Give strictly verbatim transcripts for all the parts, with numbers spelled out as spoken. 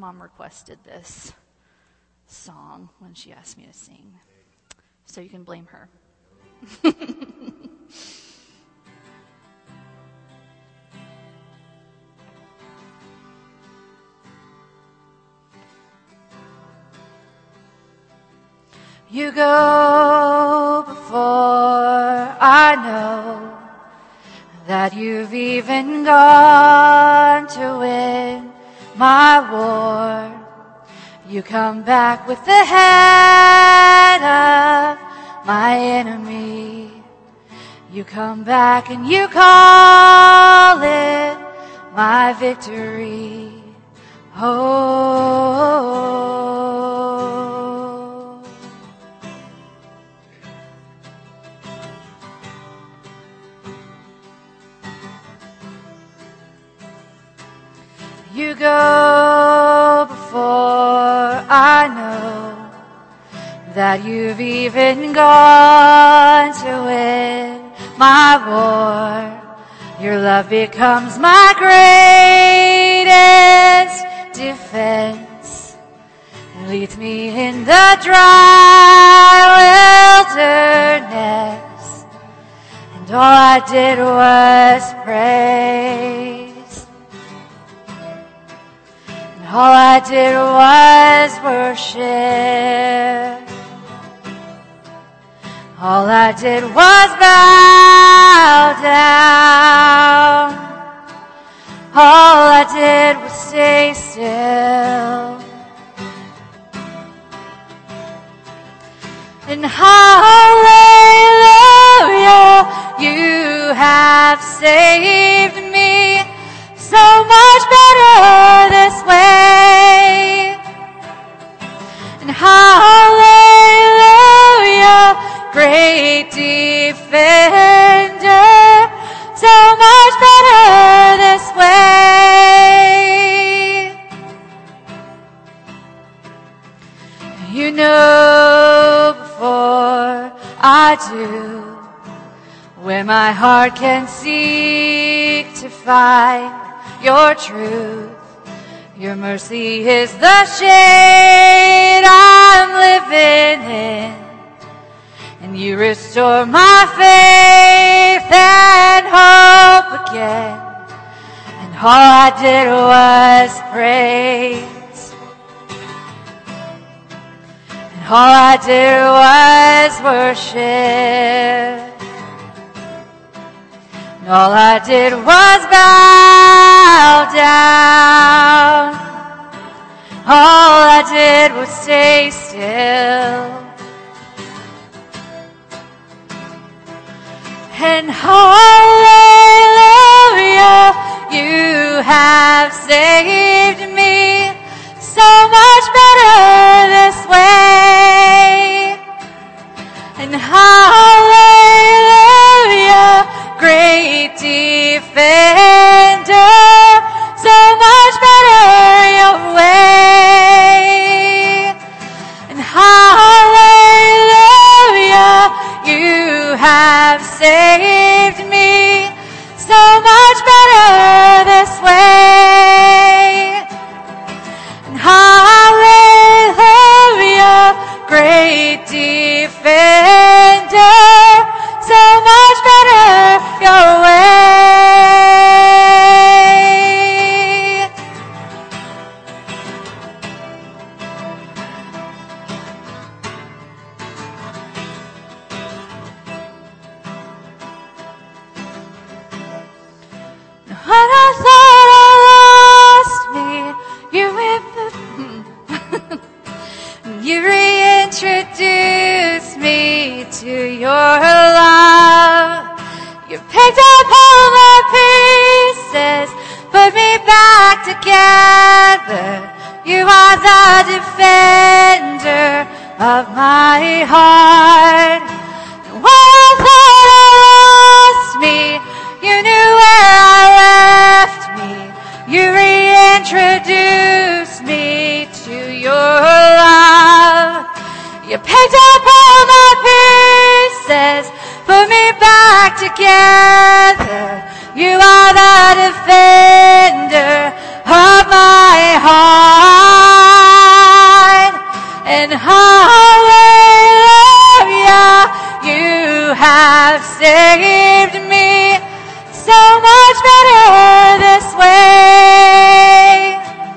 mom requested this song when she asked me to sing. So you can blame her. You go before I know that you've even gone to win my war. You come back with the head of my enemy. You come back and you call it my victory. Oh. You go before I know that you've even gone to win my war. Your love becomes my greatest defense. It leads me in the dry wilderness. And all I did was praise. All I did was worship. All I did was bow down. All I did was stay still. And hallelujah, you have saved me. So much better this way. And hallelujah, great defender. So much better this way. You know before I do where my heart can seek to find your truth. Your mercy is the shade I'm living in. And you restore my faith and hope again. And all I did was praise. And all I did was worship. And all I did was bow down. All I did was stay still. And hallelujah, you have saved me. So much better this way. And hallelujah, great defender, so much better your way. And hallelujah, you have saved me, so much better this way. And hallelujah, great defender, so much better your way. When I thought I lost me, you you reintroduced me to your love. You picked up all my pieces, put me back together. You are the defender of my heart. And when I thought I lost me, you knew where I left me. You reintroduced me to your love. You picked up all my pieces, put me back together. You are the defender of my heart. hallelujah, you have saved me. So much better this way.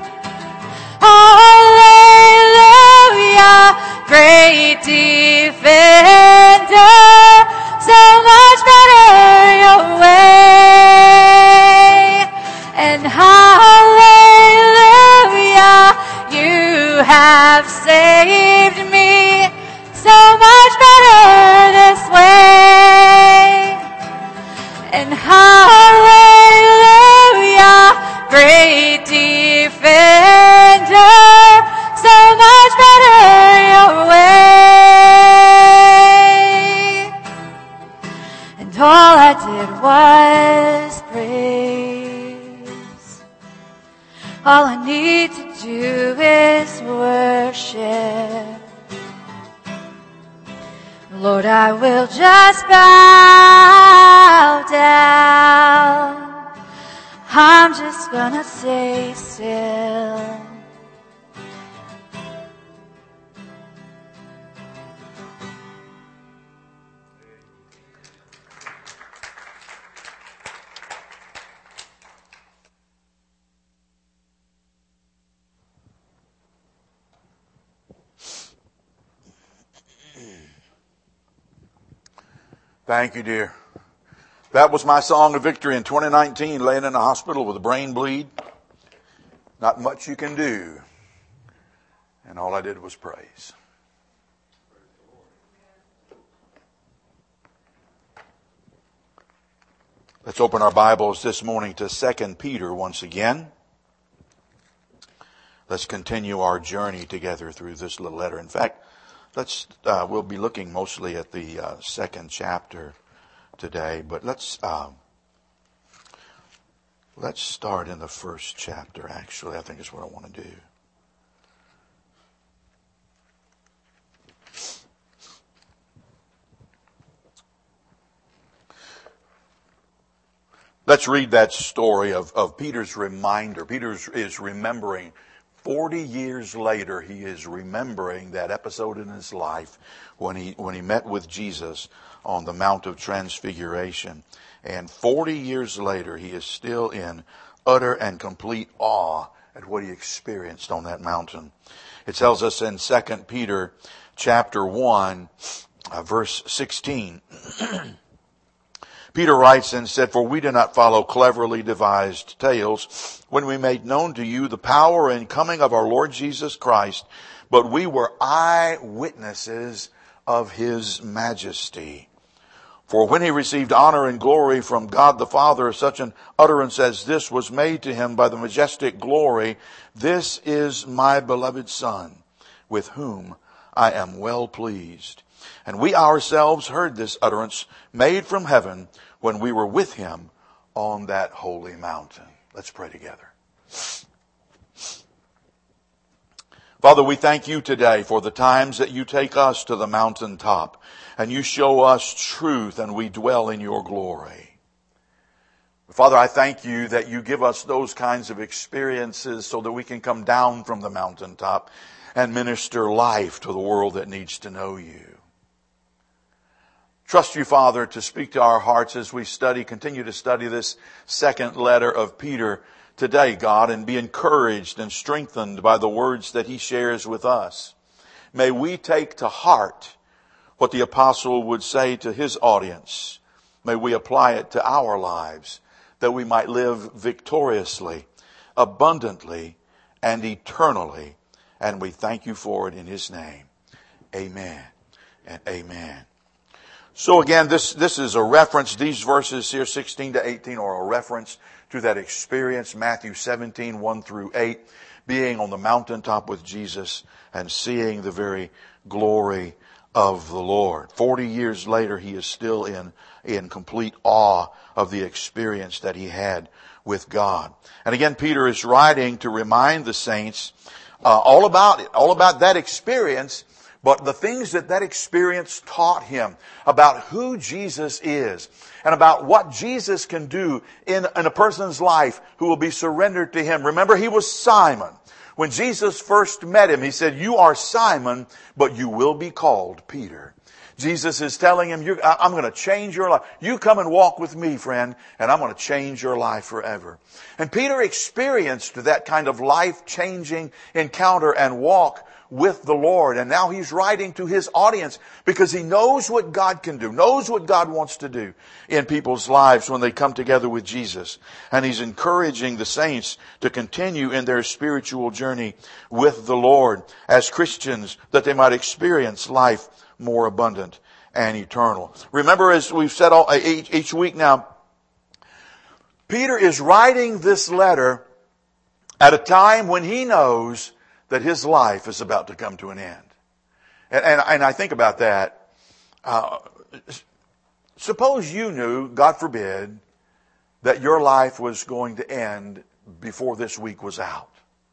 Hallelujah, great defender. So much better your way. And hallelujah, you have saved me. So much better this way. And hallelujah, great defender, so much better your way. And all I did was praise. All I need to do is worship. Lord, I will just bow down. I'm just gonna stay still. Thank you, dear. That was my song of victory in twenty nineteen, laying in the hospital with a brain bleed. Not much you can do. And all I did was praise. Let's open our Bibles this morning to Second Peter once again. Let's continue our journey together through this little letter. In fact, Let's, uh, we'll be looking mostly at the uh, second chapter today, but let's, um, let's start in the first chapter, actually. I think is what I want to do. Let's read that story of, of Peter's reminder. Peter is remembering Forty years later, he is remembering that episode in his life when he when he met with Jesus on the Mount of Transfiguration. And forty years later, he is still in utter and complete awe at what he experienced on that mountain. It tells us in Second Peter chapter one, uh, verse sixteen. Peter writes and said, "For we do not follow cleverly devised tales when we made known to you the power and coming of our Lord Jesus Christ, but we were eyewitnesses of his majesty. For when he received honor and glory from God the Father, such an utterance as this was made to him by the majestic glory, 'This is my beloved Son, with whom I am well pleased.' And we ourselves heard this utterance made from heaven when we were with him on that holy mountain." Let's pray together. Father, we thank you today for the times that you take us to the mountaintop and you show us truth and we dwell in your glory. Father, I thank you that you give us those kinds of experiences so that we can come down from the mountaintop and minister life to the world that needs to know you. Trust you, Father, to speak to our hearts as we study, continue to study this second letter of Peter today, God, and be encouraged and strengthened by the words that he shares with us. May we take to heart what the apostle would say to his audience. May we apply it to our lives, that we might live victoriously, abundantly, and eternally. And we thank you for it in his name. Amen and amen. So again, this, this is a reference, these verses here, sixteen to eighteen, are a reference to that experience, Matthew seventeen, one through eight, being on the mountaintop with Jesus and seeing the very glory of the Lord. Forty years later, he is still in, in complete awe of the experience that he had with God. And again, Peter is writing to remind the saints uh, all about it, all about that experience, but the things that that experience taught him about who Jesus is and about what Jesus can do in, in a person's life who will be surrendered to him. Remember, he was Simon. When Jesus first met him, he said, you are Simon, but you will be called Peter. Jesus is telling him, You're, I'm going to change your life. You come and walk with me, friend, and I'm going to change your life forever. And Peter experienced that kind of life-changing encounter and walk with the Lord. And now he's writing to his audience because he knows what God can do, knows what God wants to do in people's lives when they come together with Jesus. And he's encouraging the saints to continue in their spiritual journey with the Lord as Christians, that they might experience life more abundant and eternal. Remember, as we've said all, each, each week now, Peter is writing this letter at a time when he knows that his life is about to come to an end. And, and, and I think about that. Uh, suppose you knew, God forbid, that your life was going to end before this week was out.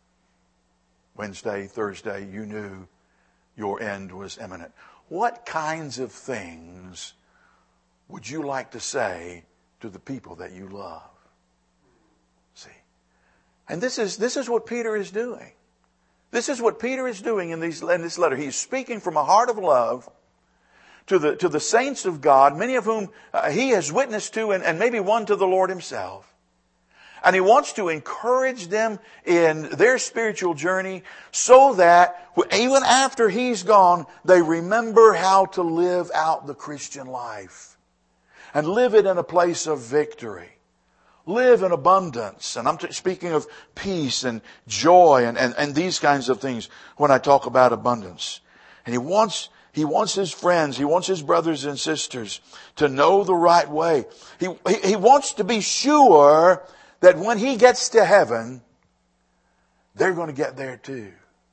Wednesday, Thursday, you knew your end was imminent. What kinds of things would you like to say to the people that you love? See? And this is, this is what Peter is doing. This is what Peter is doing in, these, in this letter. He's speaking from a heart of love to the, to the saints of God, many of whom uh, he has witnessed to, and, and maybe one to the Lord himself. And he wants to encourage them in their spiritual journey so that even after he's gone, they remember how to live out the Christian life and live it in a place of victory. Live in abundance. And I'm t- speaking of peace and joy and, and, and these kinds of things when I talk about abundance. And he wants, he wants his friends, he wants his brothers and sisters to know the right way. He, he, he wants to be sure that when he gets to heaven, they're going to get there too.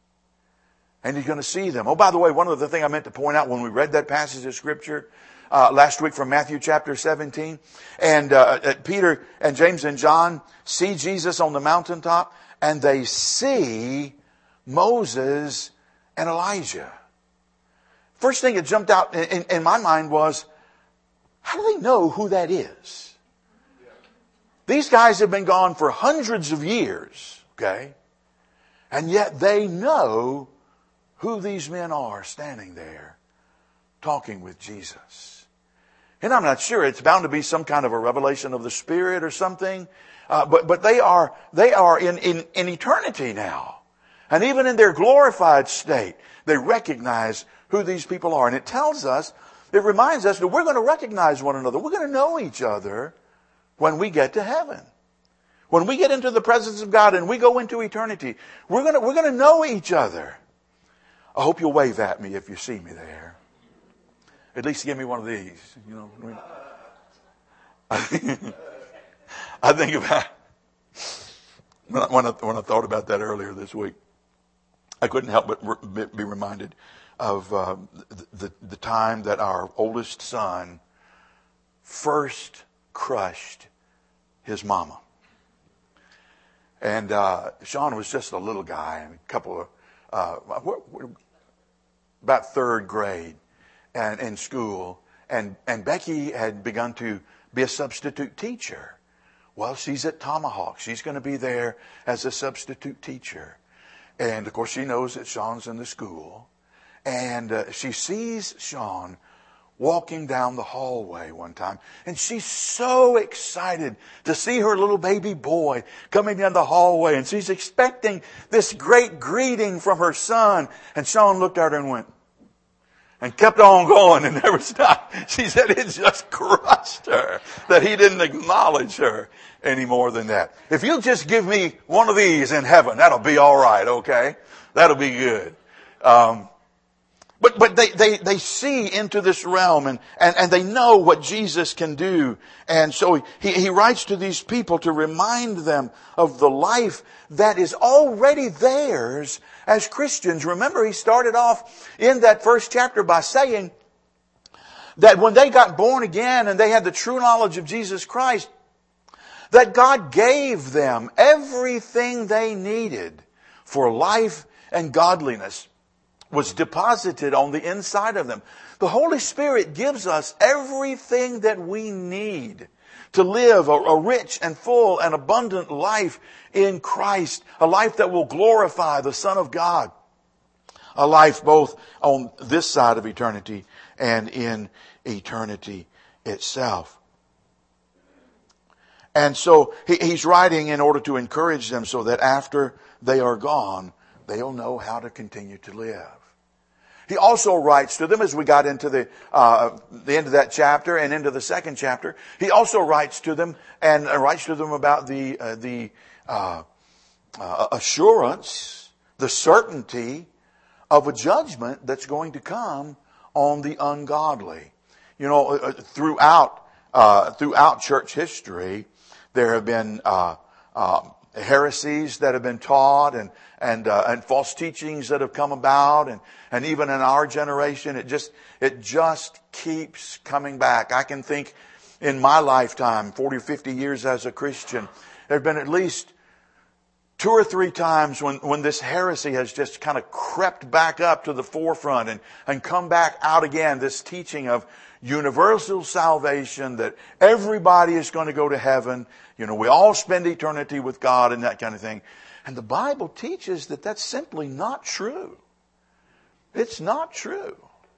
And he's going to see them. Oh, by the way, one other thing I meant to point out when we read that passage of Scripture uh, last week from Matthew chapter seventeen. And uh, Peter and James and John see Jesus on the mountaintop, and they see Moses and Elijah. First thing that jumped out in, in, in my mind was, how do they know who that is? These guys have been gone for hundreds of years, okay? And yet they know who these men are standing there talking with Jesus. And I'm not sure, it's bound to be some kind of a revelation of the Spirit or something. Uh, but, but they are, they are in, in, in eternity now. And even in their glorified state, they recognize who these people are. And it tells us, it reminds us that we're going to recognize one another. We're going to know each other when we get to heaven. When we get into the presence of God and we go into eternity, we're going to, we're going to know each other. I hope you'll wave at me if you see me there. At least give me one of these. You know, I, mean, I think about when I, when I thought about that earlier this week, I couldn't help but be reminded of uh, the, the the time that our oldest son first crushed his mama. And uh, Sean was just a little guy, a couple of uh, about third grade, and in school, and and Becky had begun to be a substitute teacher. Well, she's at Tomahawk. She's going to be there as a substitute teacher, and of course she knows that Sean's in the school, and uh, she sees Sean walking down the hallway one time. And she's so excited to see her little baby boy coming down the hallway. And she's expecting this great greeting from her son. And Sean looked at her and went, and kept on going and never stopped. She said it just crushed her that he didn't acknowledge her any more than that. If you'll just give me one of these in heaven, that'll be all right, okay? That'll be good. Um, But but they, they, they see into this realm and, and, and they know what Jesus can do. And so he, he writes to these people to remind them of the life that is already theirs as Christians. Remember, he started off in that first chapter by saying that when they got born again and they had the true knowledge of Jesus Christ, that God gave them everything they needed for life and godliness was deposited on the inside of them. The Holy Spirit gives us everything that we need to live a, a rich and full and abundant life in Christ. A life that will glorify the Son of God. A life both on this side of eternity and in eternity itself. And so he, he's writing in order to encourage them so that after they are gone, they'll know how to continue to live. He also writes to them, as we got into the uh, the end of that chapter and into the second chapter, he also writes to them and uh, writes to them about the uh, the uh, uh, assurance, the certainty of a judgment that's going to come on the ungodly. You know, uh, throughout uh, throughout church history, there have been uh, uh, heresies that have been taught and and uh, and false teachings that have come about, and and even in our generation, it just it just keeps coming back. I can think in my lifetime, forty or fifty years as a Christian, there have been at least two or three times when, when this heresy has just kind of crept back up to the forefront and, and come back out again, this teaching of universal salvation, that everybody is going to go to heaven. You know, we all spend eternity with God and that kind of thing. And the Bible teaches that that's simply not true. It's not true.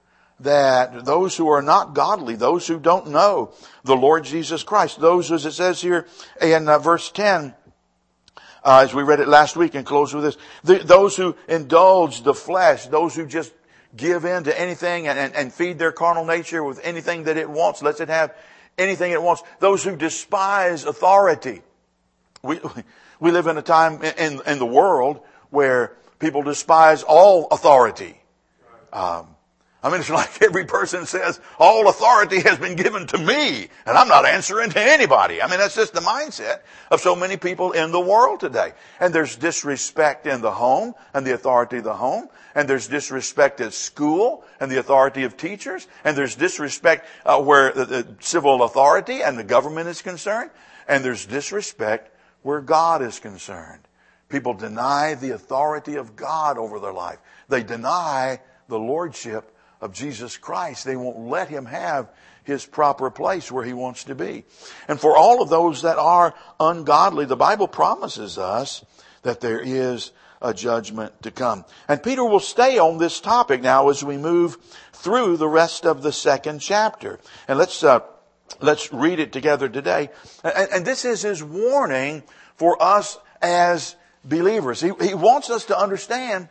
That those who are not godly, those who don't know the Lord Jesus Christ, those, as it says here in uh, verse ten, uh, as we read it last week and close with this, the, those who indulge the flesh, those who just give in to anything and, and, and feed their carnal nature with anything that it wants, lets it have anything it wants, those who despise authority. We, we live in a time in, in the world where people despise all authority. Um, I mean, it's like every person says, all authority has been given to me, and I'm not answering to anybody. I mean, that's just the mindset of so many people in the world today. And there's disrespect in the home and the authority of the home. And there's disrespect at school and the authority of teachers. And there's disrespect uh, where the, the civil authority and the government is concerned. And there's disrespect where God is concerned. People deny the authority of God over their life. They deny the lordship of Jesus Christ. They won't let Him have His proper place where He wants to be. And for all of those that are ungodly, the Bible promises us that there is a judgment to come. And Peter will stay on this topic now as we move through the rest of the second chapter. And let's uh, let's read it together today. And, and this is his warning for us as believers. He, he wants us to understand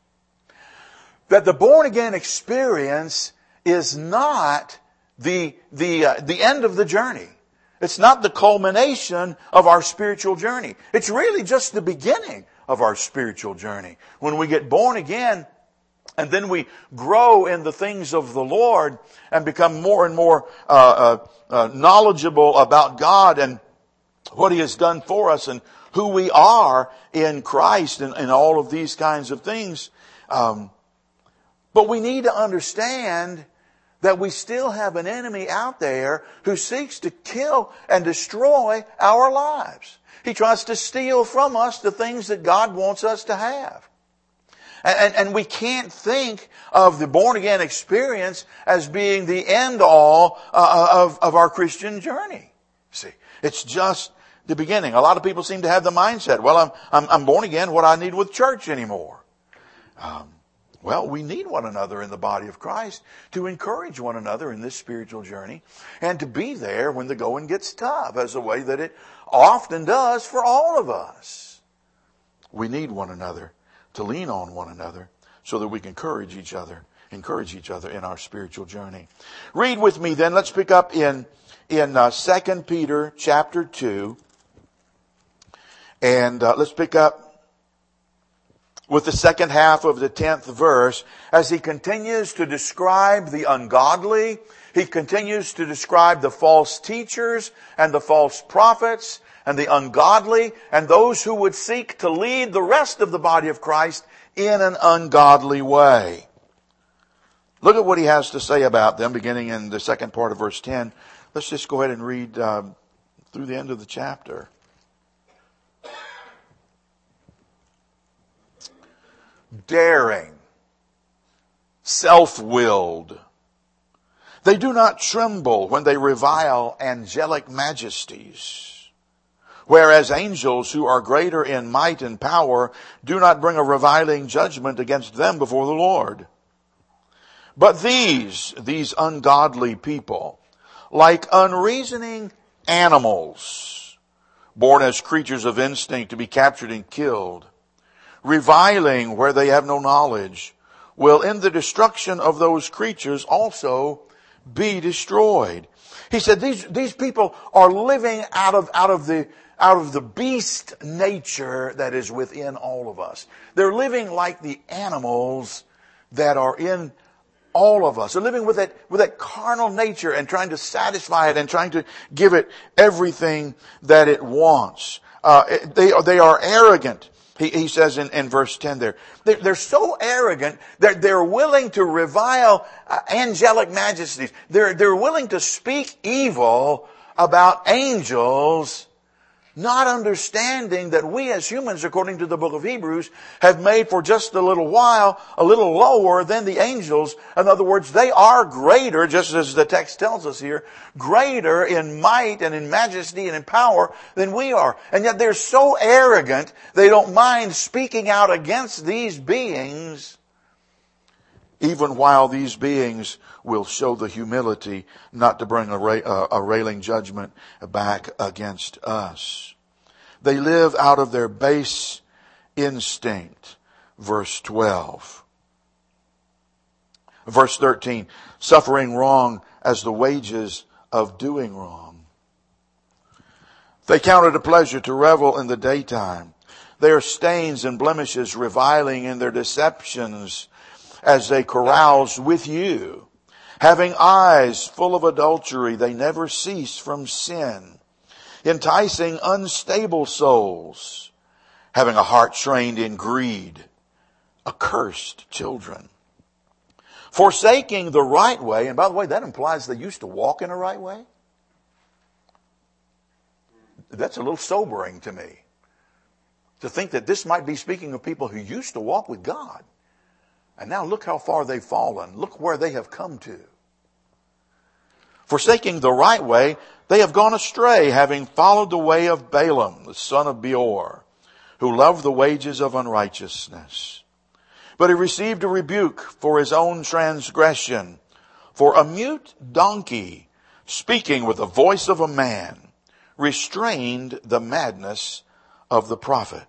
that the born-again experience is not the, the, uh, the end of the journey. It's not the culmination of our spiritual journey. It's really just the beginning of our spiritual journey. When we get born again, and then we grow in the things of the Lord and become more and more uh, uh, uh, knowledgeable about God and what He has done for us and who we are in Christ and, and all of these kinds of things. Um, But we need to understand that we still have an enemy out there who seeks to kill and destroy our lives. He tries to steal from us the things that God wants us to have. And, and, and we can't think of the born-again experience as being the end-all uh, of, of our Christian journey. See, it's just the beginning. A lot of people seem to have the mindset, well, I'm, I'm, I'm born again, what I need with church anymore. Um, Well, we need one another in the body of Christ to encourage one another in this spiritual journey and to be there when the going gets tough, as a way that it often does for all of us. We need one another to lean on one another so that we can encourage each other, encourage each other in our spiritual journey. Read with me then. Let's pick up in, in uh, Second Peter chapter two. And uh, let's pick up with the second half of the tenth verse, as he continues to describe the ungodly. He continues to describe the false teachers and the false prophets and the ungodly and those who would seek to lead the rest of the body of Christ in an ungodly way. Look at what he has to say about them, beginning in the second part of verse ten. Let's just go ahead and read uh, through the end of the chapter. Daring, self-willed, They do not tremble when they revile angelic majesties, whereas angels who are greater in might and power do not bring a reviling judgment against them before the Lord. But these, these ungodly people, like unreasoning animals, born as creatures of instinct to be captured and killed, reviling where they have no knowledge, will in the destruction of those creatures also be destroyed. He said these, these people are living out of, out of the, out of the beast nature that is within all of us. They're living like the animals that are in all of us. They're living with that, with that carnal nature and trying to satisfy it and trying to give it everything that it wants. Uh, they, they are arrogant. He, he says in, in verse ten there, they're, they're so arrogant that they're willing to revile uh, angelic majesties. They're, they're willing to speak evil about angels, not understanding that we as humans, according to the book of Hebrews, have made for just a little while a little lower than the angels. In other words, they are greater, just as the text tells us here, greater in might and in majesty and in power than we are. And yet they're so arrogant, they don't mind speaking out against these beings, even while these beings will show the humility not to bring a, ra- a railing judgment back against us. They live out of their base instinct. Verse twelve. Verse thirteen. Suffering wrong as the wages of doing wrong. They count it a pleasure to revel in the daytime. They are stains and blemishes, reviling in their deceptions as they carouse with you. Having eyes full of adultery, they never cease from sin. Enticing unstable souls. Having a heart trained in greed. Accursed children. Forsaking the right way. And by the way, that implies they used to walk in a right way. That's a little sobering to me. To think that this might be speaking of people who used to walk with God. And now look how far they've fallen. Look where they have come to. Forsaking the right way, they have gone astray, having followed the way of Balaam, the son of Beor, who loved the wages of unrighteousness. But he received a rebuke for his own transgression. For a mute donkey, speaking with the voice of a man, restrained the madness of the prophet.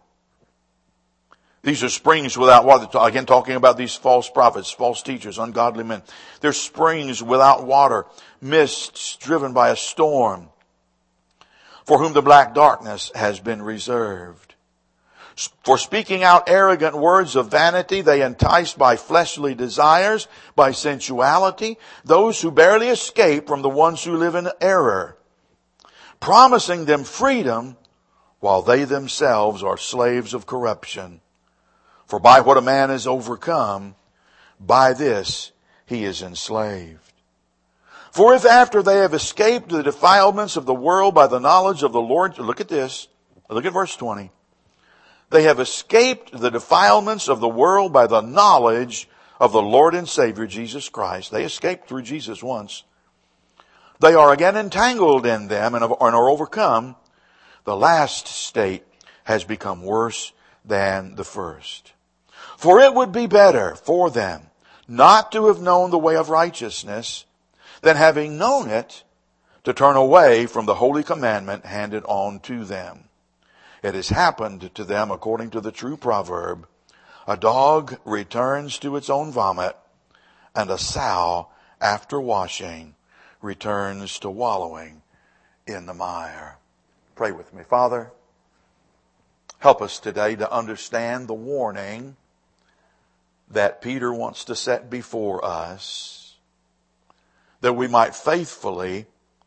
These are springs without water. Again, talking about these false prophets, false teachers, ungodly men. They're springs without water, mists driven by a storm, for whom the black darkness has been reserved. For speaking out arrogant words of vanity, they entice by fleshly desires, by sensuality, those who barely escape from the ones who live in error, promising them freedom while they themselves are slaves of corruption. For by what a man is overcome, by this he is enslaved. For if after they have escaped the defilements of the world by the knowledge of the Lord, look at this, look at verse twenty. They have escaped the defilements of the world by the knowledge of the Lord and Savior Jesus Christ. They escaped through Jesus once. They are again entangled in them and are overcome. The last state has become worse than the first. For it would be better for them not to have known the way of righteousness than having known it to turn away from the holy commandment handed on to them. It has happened to them according to the true proverb, a dog returns to its own vomit, and a sow after washing returns to wallowing in the mire. Pray with me. Father, help us today to understand the warning that Peter wants to set before us, that we might faithfully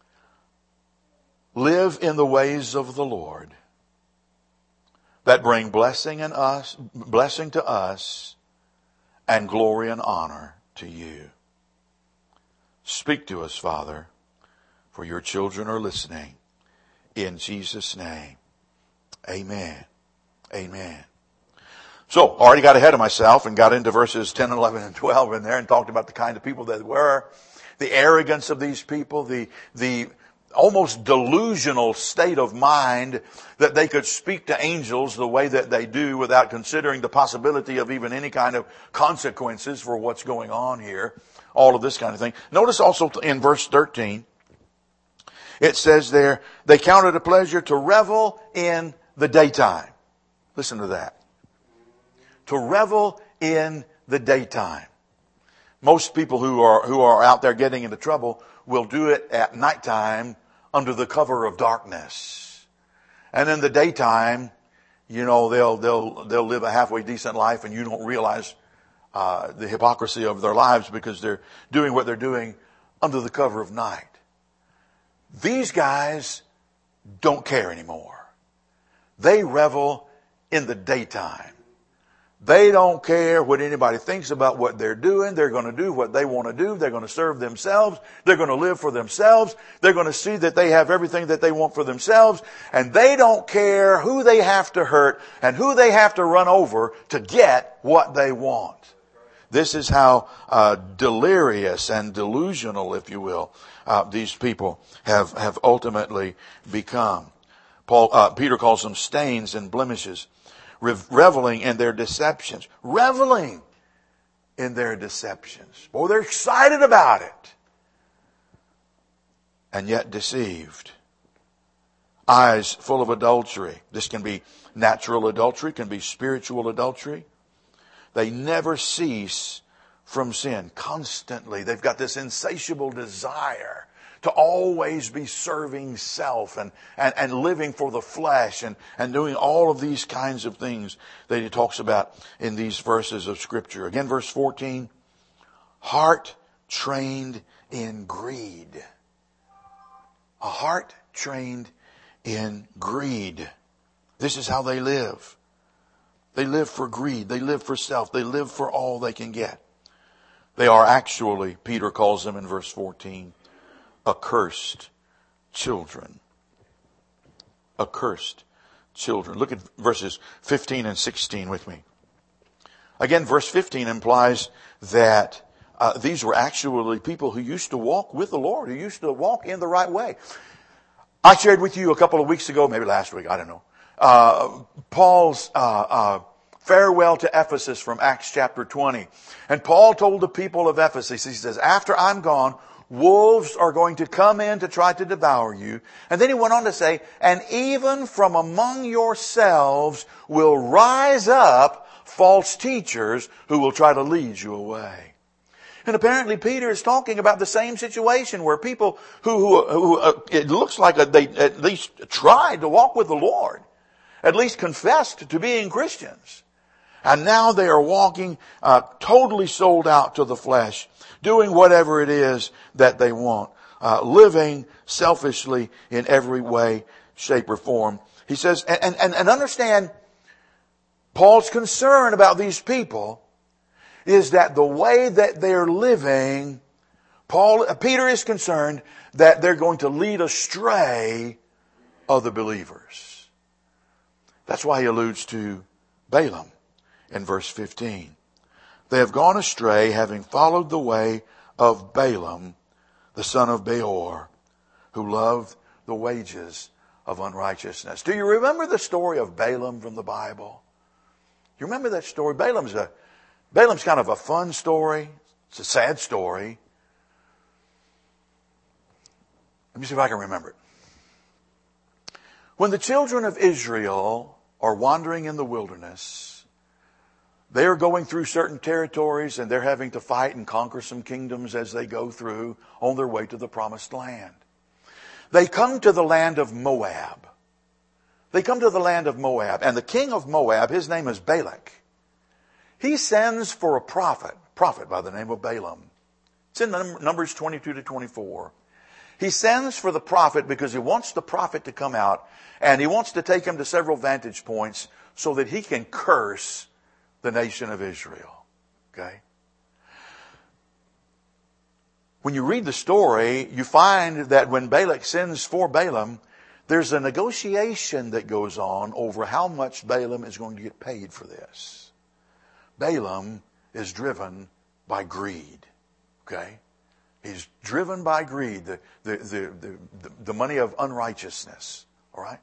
live in the ways of the Lord that bring blessing in us, blessing to us, and glory and honor to you. Speak to us, Father, for your children are listening. In Jesus' name, amen. Amen. So, already got ahead of myself and got into verses ten, eleven, and twelve in there and talked about the kind of people that were. the arrogance of these people, the, the almost delusional state of mind that they could speak to angels the way that they do without considering the possibility of even any kind of consequences for what's going on here. All of this kind of thing. Notice also in verse thirteen, it says there, they count it a pleasure to revel in the daytime. Listen to that. To revel in the daytime. Most people who are, who are out there getting into trouble will do it at nighttime under the cover of darkness. And in the daytime, you know, they'll, they'll, they'll live a halfway decent life and you don't realize uh, the hypocrisy of their lives because they're doing what they're doing under the cover of night. These guys don't care anymore. They revel in the daytime. They don't care what anybody thinks about what they're doing. They're going to do what they want to do. They're going to serve themselves. They're going to live for themselves. They're going to see that they have everything that they want for themselves. And they don't care who they have to hurt and who they have to run over to get what they want. This is how uh, delirious and delusional, if you will, uh, these people have, have ultimately become. Paul, uh, Peter calls them stains and blemishes. Reveling in their deceptions. Reveling in their deceptions. Boy, they're excited about it. And yet deceived. Eyes full of adultery. This can be natural adultery, can be spiritual adultery. They never cease from sin. Constantly. They've got this insatiable desire to always be serving self and, and, and living for the flesh and, and doing all of these kinds of things that he talks about in these verses of Scripture. Again, verse fourteen, heart trained in greed. A heart trained in greed. This is how they live. They live for greed. They live for self. They live for all they can get. They are actually, Peter calls them in verse fourteen, accursed children. Accursed children. Look at verses fifteen and sixteen with me. Again, verse fifteen implies that uh, these were actually people who used to walk with the Lord, who used to walk in the right way. I shared with you a couple of weeks ago, maybe last week, I don't know, uh, Paul's uh, uh, farewell to Ephesus from Acts chapter twenty. And Paul told the people of Ephesus, he says, after I'm gone, wolves are going to come in to try to devour you. And then he went on to say, and even from among yourselves will rise up false teachers who will try to lead you away. And apparently Peter is talking about the same situation where people who, who, who uh, it looks like they at least tried to walk with the Lord, at least confessed to being Christians. And now they are walking uh, totally sold out to the flesh, doing whatever it is that they want, uh, living selfishly in every way, shape, or form. He says, and, and, and understand, Paul's concern about these people is that the way that they're living, Paul, Peter is concerned that they're going to lead astray other believers. That's why he alludes to Balaam in verse fifteen. They have gone astray, having followed the way of Balaam, the son of Beor, who loved the wages of unrighteousness. Do you remember the story of Balaam from the Bible? You remember that story? Balaam's a Balaam's kind of a fun story. It's a sad story. Let me see if I can remember it. When the children of Israel are wandering in the wilderness, they are going through certain territories and they're having to fight and conquer some kingdoms as they go through on their way to the promised land. They come to the land of Moab. They come to the land of Moab, and the king of Moab, his name is Balak. He sends for a prophet, prophet by the name of Balaam. It's in Numbers twenty-two to twenty-four. He sends for the prophet because he wants the prophet to come out, and he wants to take him to several vantage points so that he can curse the nation of Israel. Okay? When you read the story, you find that when Balak sends for Balaam, there's a negotiation that goes on over how much Balaam is going to get paid for this. Balaam is driven by greed. Okay? He's driven by greed, the, the, the, the, the money of unrighteousness. All right?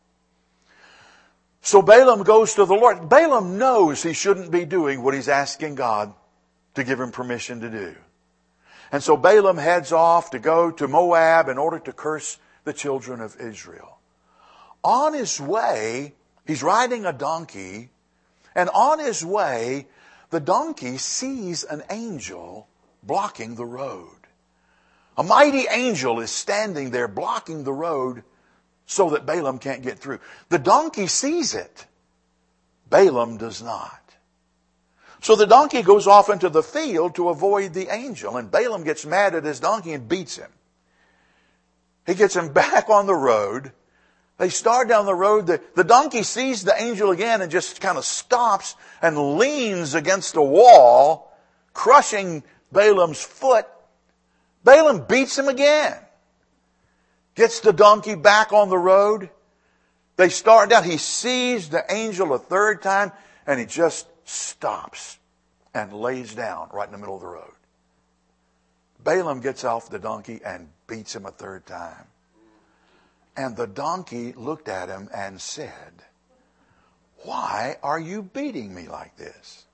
So Balaam goes to the Lord. Balaam knows he shouldn't be doing what he's asking God to give him permission to do. And so Balaam heads off to go to Moab in order to curse the children of Israel. On his way, he's riding a donkey, and on his way, the donkey sees an angel blocking the road. A mighty angel is standing there blocking the road so that Balaam can't get through. The donkey sees it. Balaam does not. So the donkey goes off into the field to avoid the angel, and Balaam gets mad at his donkey and beats him. He gets him back on the road. They start down the road. The, the donkey sees the angel again and just kind of stops and leans against a wall, crushing Balaam's foot. Balaam beats him again. Gets the donkey back on the road. They start down. He sees the angel a third time, and he just stops and lays down right in the middle of the road. Balaam gets off the donkey and beats him a third time. And the donkey looked at him and said, "Why are you beating me like this?"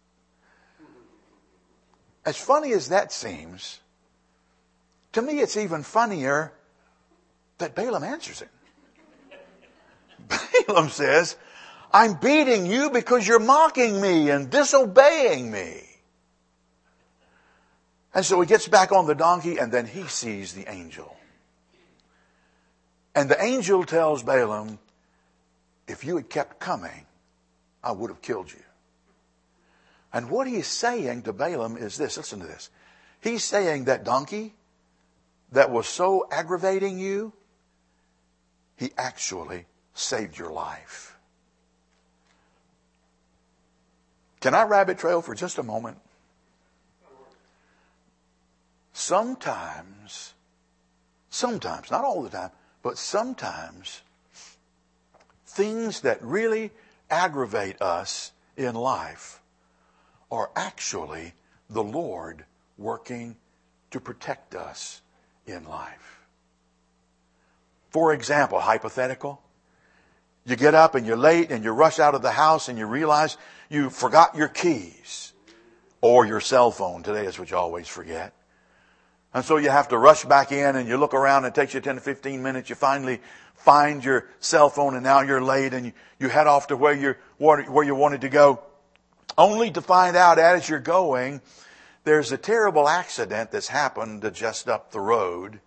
As funny as that seems, to me it's even funnier that Balaam answers him. Balaam says, "I'm beating you because you're mocking me and disobeying me." And so he gets back on the donkey, and then he sees the angel. And the angel tells Balaam, "If you had kept coming, I would have killed you." And what he's saying to Balaam is this. Listen to this. He's saying that donkey that was so aggravating you, he actually saved your life. Can I rabbit trail for just a moment? Sometimes, sometimes, not all the time, but sometimes, things that really aggravate us in life are actually the Lord working to protect us in life. For example, hypothetical, you get up and you're late and you rush out of the house and you realize you forgot your keys or your cell phone. Today is what you always forget. And so you have to rush back in and you look around and it takes you ten to fifteen minutes. You finally find your cell phone and now you're late and you, you head off to where you where you wanted to go, only to find out as you're going, there's a terrible accident that's happened just up the road.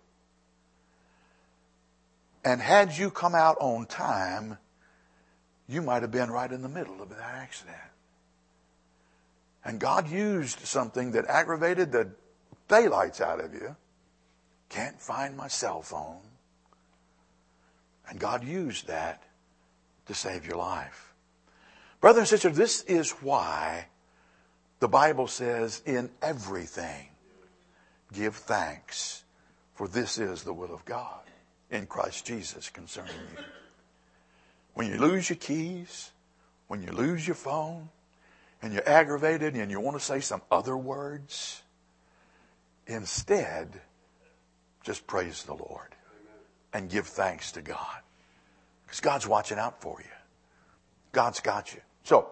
And had you come out on time, you might have been right in the middle of that accident. And God used something that aggravated the daylights out of you. Can't find my cell phone. And God used that to save your life. Brothers and sisters, this is why the Bible says, in everything, give thanks, for this is the will of God in Christ Jesus concerning you. When you lose your keys, when you lose your phone, and you're aggravated and you want to say some other words, instead, just praise the Lord and give thanks to God. Because God's watching out for you. God's got you. So,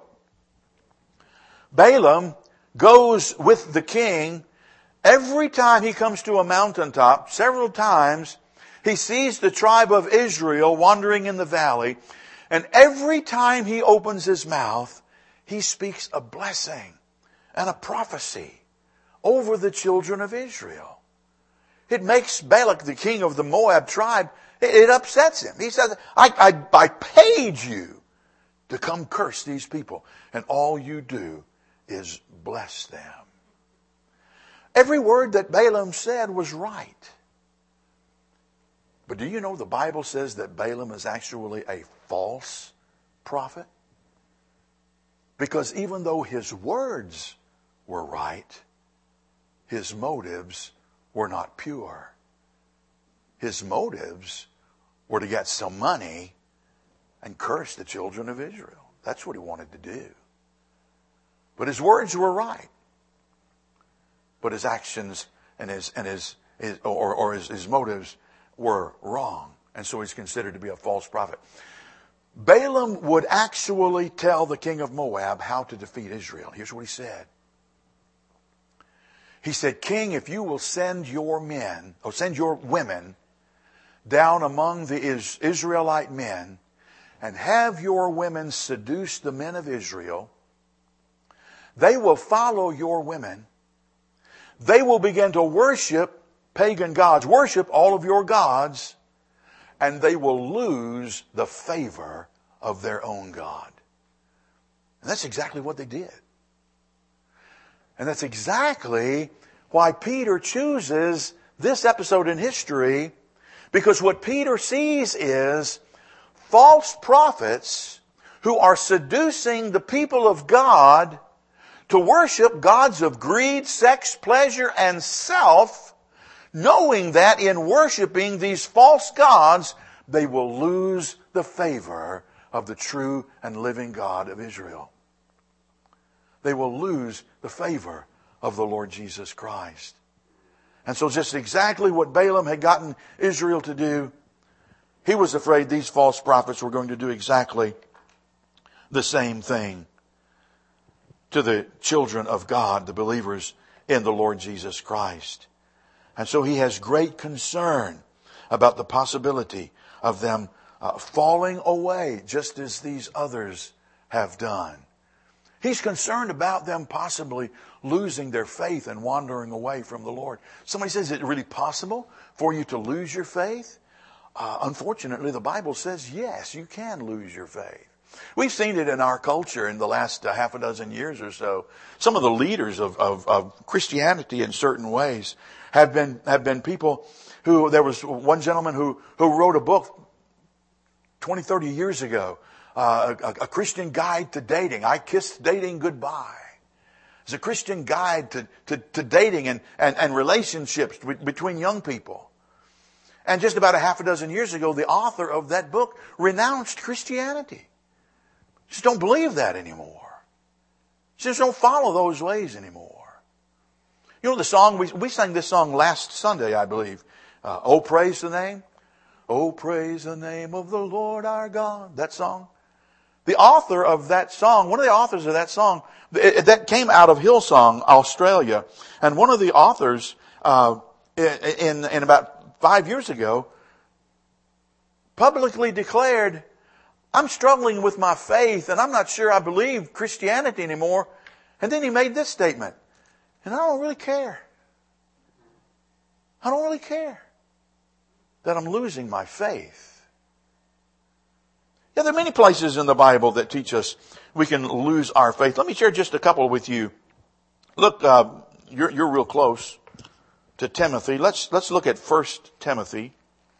Balaam goes with the king. Every time he comes to a mountaintop, several times, he sees the tribe of Israel wandering in the valley. And every time he opens his mouth, he speaks a blessing and a prophecy over the children of Israel. It makes Balak, the king of the Moab tribe, it, it upsets him. He says, I, I, I paid you to come curse these people, and all you do is bless them. Every word that Balaam said was right. But do you know the Bible says that Balaam is actually a false prophet? Because even though his words were right, his motives were not pure. His motives were to get some money and curse the children of Israel. That's what he wanted to do. But his words were right. But his actions and his and his is, or, or his, his motives were wrong. And so he's considered to be a false prophet. Balaam would actually tell the king of Moab how to defeat Israel. Here's what he said. He said, King, if you will send your men, or send your women down among the Israelite men and have your women seduce the men of Israel, they will follow your women. They will begin to worship pagan gods, worship all of your gods, and they will lose the favor of their own God. And that's exactly what they did. And that's exactly why Peter chooses this episode in history, because what Peter sees is false prophets who are seducing the people of God to worship gods of greed, sex, pleasure, and self, knowing that in worshiping these false gods, they will lose the favor of the true and living God of Israel. They will lose the favor of the Lord Jesus Christ. And so just exactly what Balaam had gotten Israel to do, he was afraid these false prophets were going to do exactly the same thing to the children of God, the believers in the Lord Jesus Christ. And so he has great concern about the possibility of them uh, falling away just as these others have done. He's concerned about them possibly losing their faith and wandering away from the Lord. Somebody says, is it really possible for you to lose your faith? Uh, unfortunately, the Bible says, yes, you can lose your faith. We've seen it in our culture in the last uh, half a dozen years or so. Some of the leaders of, of, of Christianity in certain ways have been have been people who, there was one gentleman who, who wrote a book twenty, thirty years ago, uh, a, a Christian guide to dating. I kissed dating goodbye. It's a Christian guide to, to, to dating and, and, and relationships between young people. And just about a half a dozen years ago, the author of that book renounced Christianity. Just don't believe that anymore. Just don't follow those ways anymore. You know the song, we, we sang this song last Sunday, I believe. Uh, oh, praise the name. Oh, praise the name of the Lord our God. That song. The author of that song, one of the authors of that song, it, that came out of Hillsong, Australia. And one of the authors, uh, in, in about five years ago, publicly declared, I'm struggling with my faith and I'm not sure I believe Christianity anymore. And then he made this statement, and I don't really care. I don't really care that I'm losing my faith. Yeah, there are many places in the Bible that teach us we can lose our faith. Let me share just a couple with you. Look, uh, you're, you're real close to Timothy. Let's, let's look at First Timothy.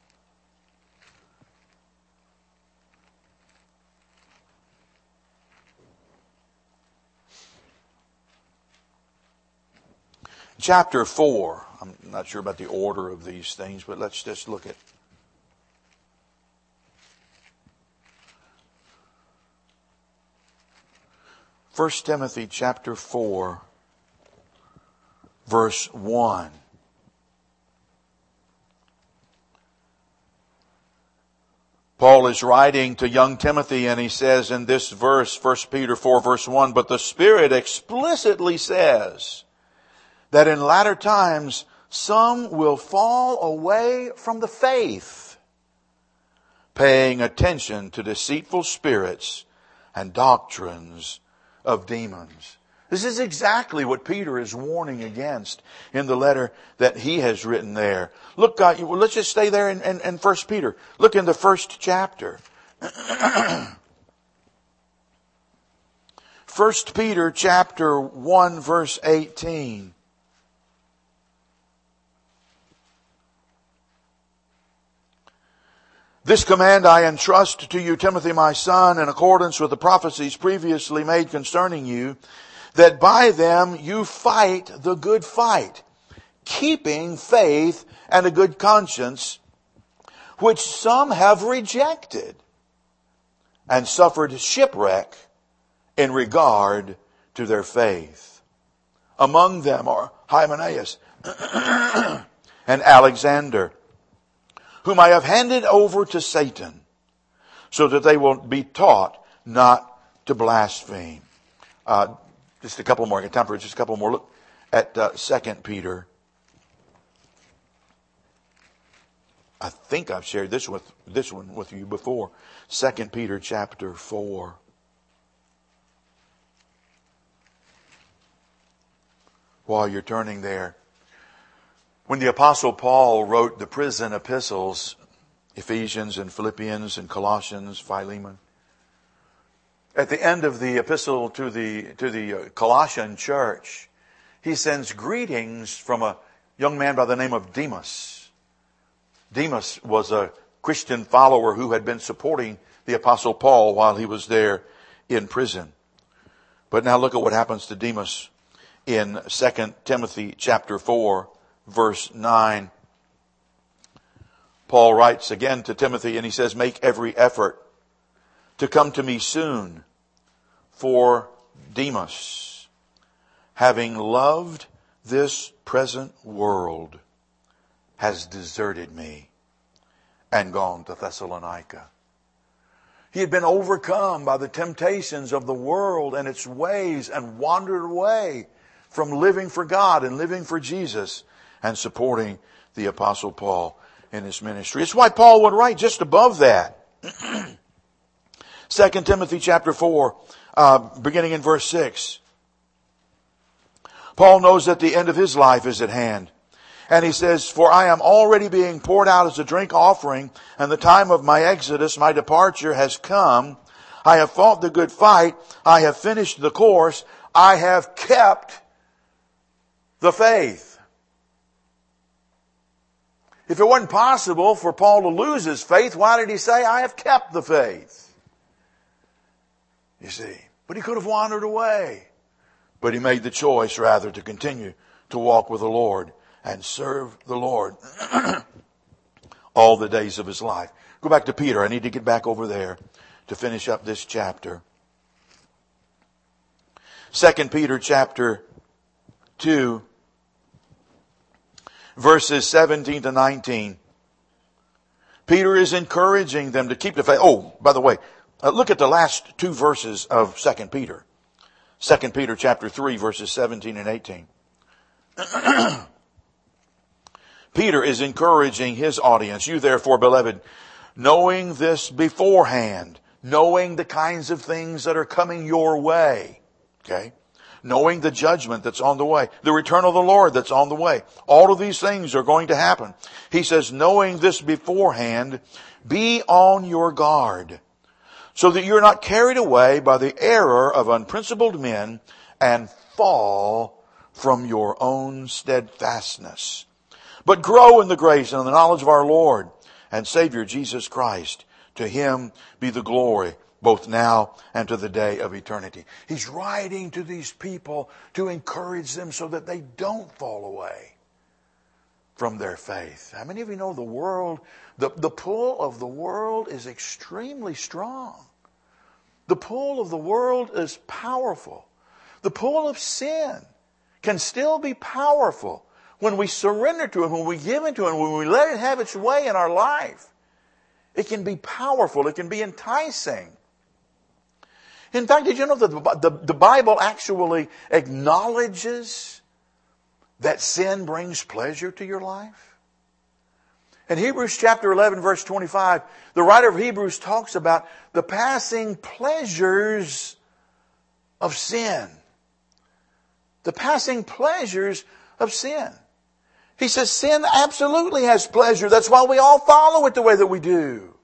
Chapter four. I'm not sure about the order of these things, but let's just look at First Timothy chapter four, verse one. Paul is writing to young Timothy, and he says in this verse, First Peter four, verse one, but the Spirit explicitly says that in latter times some will fall away from the faith, paying attention to deceitful spirits and doctrines of demons. This is exactly what Peter is warning against in the letter that he has written there. Look, uh, let's just stay there in, in, in First Peter. Look in the first chapter. First Peter chapter one, verse eighteen. This command I entrust to you, Timothy, my son, in accordance with the prophecies previously made concerning you, that by them you fight the good fight, keeping faith and a good conscience, which some have rejected and suffered shipwreck in regard to their faith. Among them are Hymenaeus and Alexander, whom I have handed over to Satan, so that they will be taught not to blaspheme. Uh, just a couple more. I got time for just a couple more. Look at uh, Second Peter. I think I've shared this with this one with you before. Second Peter chapter four. While you're turning there, when the Apostle Paul wrote the prison epistles, Ephesians and Philippians and Colossians, Philemon, at the end of the epistle to the to the Colossian church, he sends greetings from a young man by the name of Demas. Demas was a Christian follower who had been supporting the Apostle Paul while he was there in prison. But now look at what happens to Demas in Second Timothy chapter four, verse nine. Paul writes again to Timothy and he says, make every effort to come to me soon, for Demas, having loved this present world, has deserted me and gone to Thessalonica. He had been overcome by the temptations of the world and its ways and wandered away from living for God and living for Jesus and supporting the Apostle Paul in his ministry. It's why Paul would write just above that. Second Timothy chapter four, uh, beginning in verse six. Paul knows that the end of his life is at hand. And he says, for I am already being poured out as a drink offering, and the time of my exodus, my departure, has come. I have fought the good fight. I have finished the course. I have kept the faith. If it wasn't possible for Paul to lose his faith, why did he say, I have kept the faith? You see, but he could have wandered away. But he made the choice rather to continue to walk with the Lord and serve the Lord all the days of his life. Go back to Peter. I need to get back over there to finish up this chapter. Second Peter chapter two, verses seventeen to nineteen. Peter is encouraging them to keep the faith. Oh, by the way, uh, look at the last two verses of Second Peter. Second Peter chapter three, verses seventeen and eighteen. Peter is encouraging his audience. You therefore, beloved, knowing this beforehand, knowing the kinds of things that are coming your way, okay? Knowing the judgment that's on the way, the return of the Lord that's on the way. All of these things are going to happen. He says, knowing this beforehand, be on your guard, so that you're not carried away by the error of unprincipled men and fall from your own steadfastness. But grow in the grace and in the knowledge of our Lord and Savior Jesus Christ. To him be the glory, both now and to the day of eternity. He's writing to these people to encourage them so that they don't fall away from their faith. How many of you know the world, the, the pull of the world is extremely strong. The pull of the world is powerful. The pull of sin can still be powerful when we surrender to it, when we give it to it, when we let it have its way in our life. It can be powerful. It can be enticing. In fact, did you know that the, the, the Bible actually acknowledges that sin brings pleasure to your life? In Hebrews chapter eleven, verse twenty-five, the writer of Hebrews talks about the passing pleasures of sin. The passing pleasures of sin. He says sin absolutely has pleasure. That's why we all follow it the way that we do.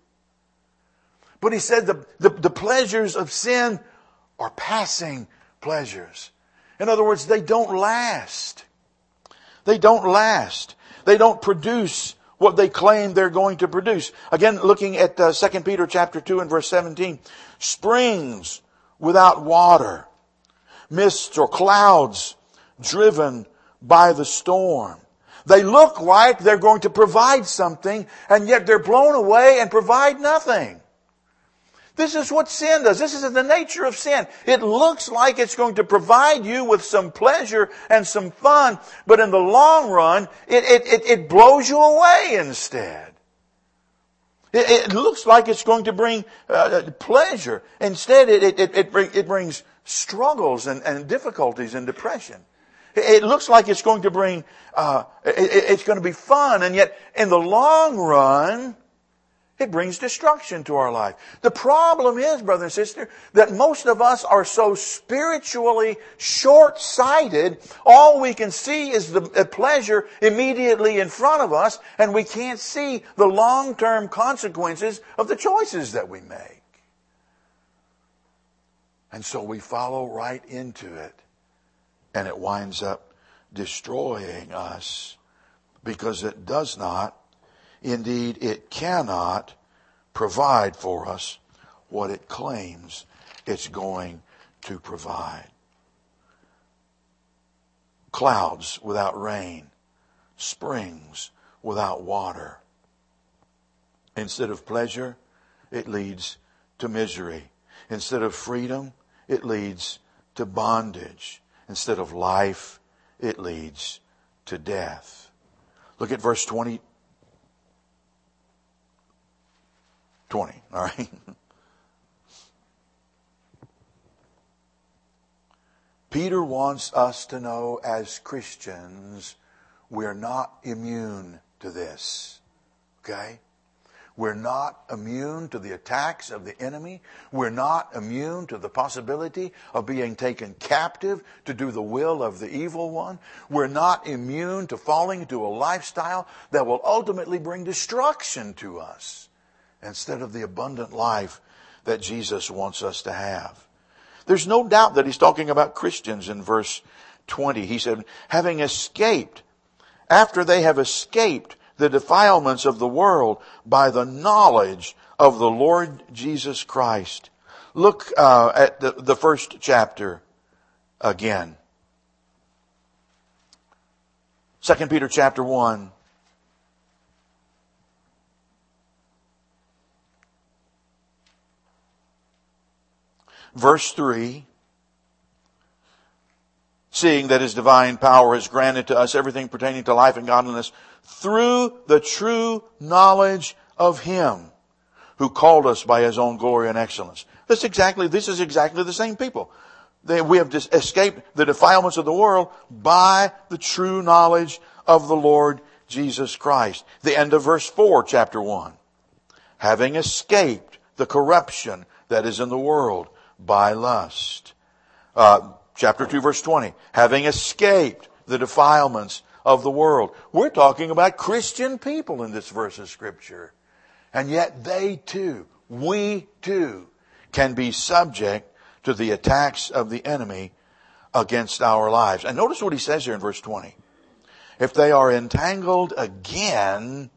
But he said the, the, the pleasures of sin are passing pleasures. In other words, they don't last. They don't last. They don't produce what they claim they're going to produce. Again, looking at uh, Second Peter chapter two and verse seventeen. Springs without water. Mists or clouds driven by the storm. They look like they're going to provide something, and yet they're blown away and provide nothing. This is what sin does. This is the nature of sin. It looks like it's going to provide you with some pleasure and some fun, but in the long run, it, it, it, it blows you away instead. It, it looks like it's going to bring uh, pleasure. Instead, it, it, it, it, bring, it brings struggles and, and difficulties and depression. It, it looks like it's going to bring, uh, it, it's going to be fun, and yet in the long run, it brings destruction to our life. The problem is, brother and sister, that most of us are so spiritually short-sighted, all we can see is the pleasure immediately in front of us, and we can't see the long-term consequences of the choices that we make. And so we follow right into it, and it winds up destroying us because it does not, indeed, it cannot provide for us what it claims it's going to provide. Clouds without rain, springs without water. Instead of pleasure, it leads to misery. Instead of freedom, it leads to bondage. Instead of life, it leads to death. Look at verse twenty. twenty, all right? Peter wants us to know as Christians, we're not immune to this, okay? We're not immune to the attacks of the enemy. We're not immune to the possibility of being taken captive to do the will of the evil one. We're not immune to falling into a lifestyle that will ultimately bring destruction to us, instead of the abundant life that Jesus wants us to have. There's no doubt that he's talking about Christians in verse twenty. He said, having escaped, after they have escaped the defilements of the world by the knowledge of the Lord Jesus Christ. Look uh, at the, the first chapter again. Second Peter chapter one. Verse three, seeing that His divine power has granted to us everything pertaining to life and godliness through the true knowledge of Him who called us by His own glory and excellence. This exactly, this is exactly the same people. They, we have just escaped the defilements of the world by the true knowledge of the Lord Jesus Christ. The end of verse four, chapter one. Having escaped the corruption that is in the world by lust. Uh, chapter two, verse twenty. Having escaped the defilements of the world. We're talking about Christian people in this verse of Scripture. And yet they too, we too, can be subject to the attacks of the enemy against our lives. And notice what he says here in verse twenty. If they are entangled again,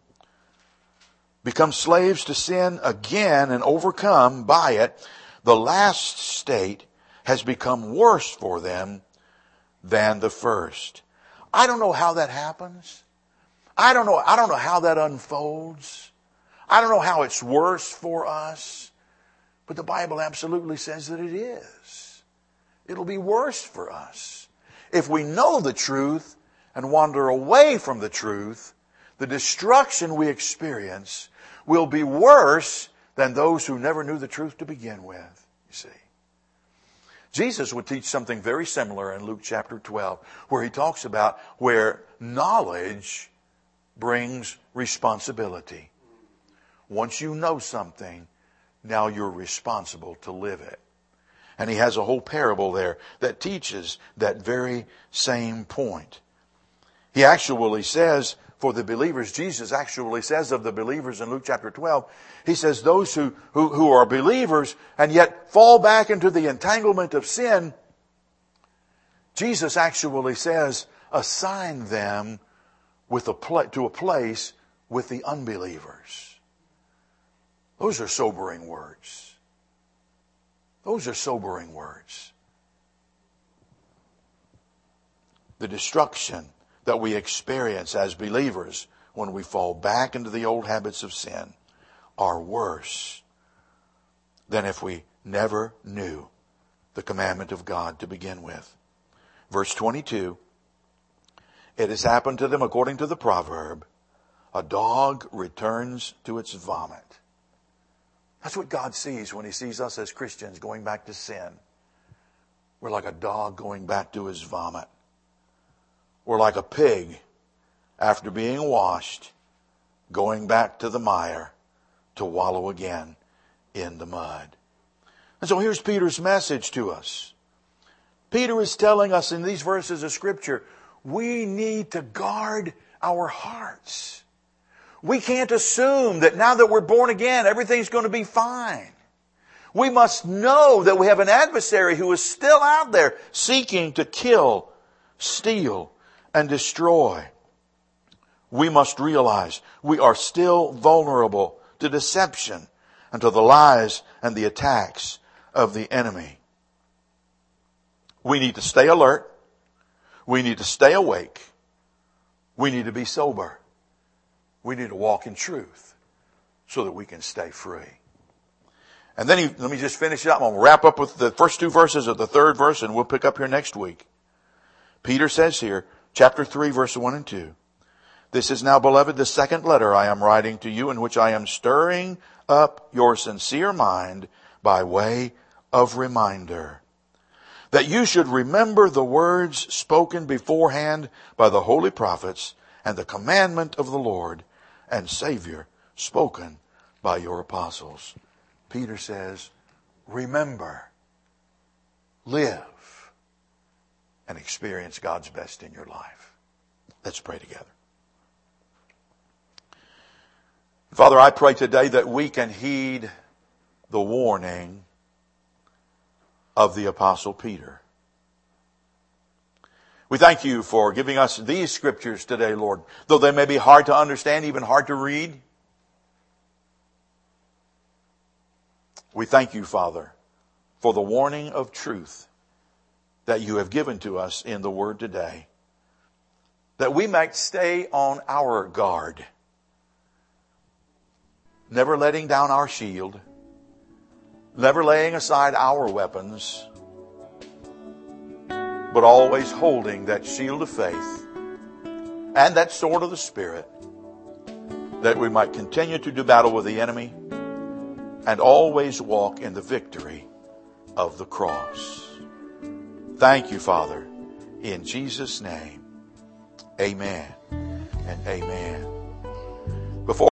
become slaves to sin again and overcome by it, the last state has become worse for them than the first. I don't know how that happens. I don't know, I don't know how that unfolds. I don't know how it's worse for us. But the Bible absolutely says that it is. It'll be worse for us. If we know the truth and wander away from the truth, the destruction we experience will be worse than those who never knew the truth to begin with, you see. Jesus would teach something very similar in Luke chapter twelve, where he talks about where knowledge brings responsibility. Once you know something, now you're responsible to live it. And he has a whole parable there that teaches that very same point. He actually says, for the believers, Jesus actually says of the believers in Luke chapter twelve, he says those who, who, who are believers and yet fall back into the entanglement of sin, Jesus actually says, assign them with a pla- to a place with the unbelievers. Those are sobering words. Those are sobering words. The destruction that we experience as believers when we fall back into the old habits of sin are worse than if we never knew the commandment of God to begin with. Verse twenty-two, it has happened to them according to the proverb, a dog returns to its vomit. That's what God sees when He sees us as Christians going back to sin. We're like a dog going back to his vomit. We're like a pig after being washed, going back to the mire to wallow again in the mud. And so here's Peter's message to us. Peter is telling us in these verses of Scripture, we need to guard our hearts. We can't assume that now that we're born again, everything's going to be fine. We must know that we have an adversary who is still out there seeking to kill, steal, and destroy. We must realize we are still vulnerable to deception and to the lies and the attacks of the enemy. We need to stay alert. We need to stay awake. We need to be sober. We need to walk in truth so that we can stay free. And then he, let me just finish up. I'm going to wrap up with the first two verses of the third verse, and we'll pick up here next week. Peter says here, chapter three, verse one and two, this is now, beloved, the second letter I am writing to you, in which I am stirring up your sincere mind by way of reminder, that you should remember the words spoken beforehand by the holy prophets and the commandment of the Lord and Savior spoken by your apostles. Peter says, remember, live, and experience God's best in your life. Let's pray together. Father, I pray today that we can heed the warning of the Apostle Peter. We thank you for giving us these scriptures today, Lord. Though they may be hard to understand, even hard to read, we thank you, Father, for the warning of truth that you have given to us in the Word today, that we might stay on our guard, never letting down our shield, never laying aside our weapons, but always holding that shield of faith and that sword of the Spirit, that we might continue to do battle with the enemy and always walk in the victory of the cross. Thank you, Father, in Jesus' name. Amen and amen. Before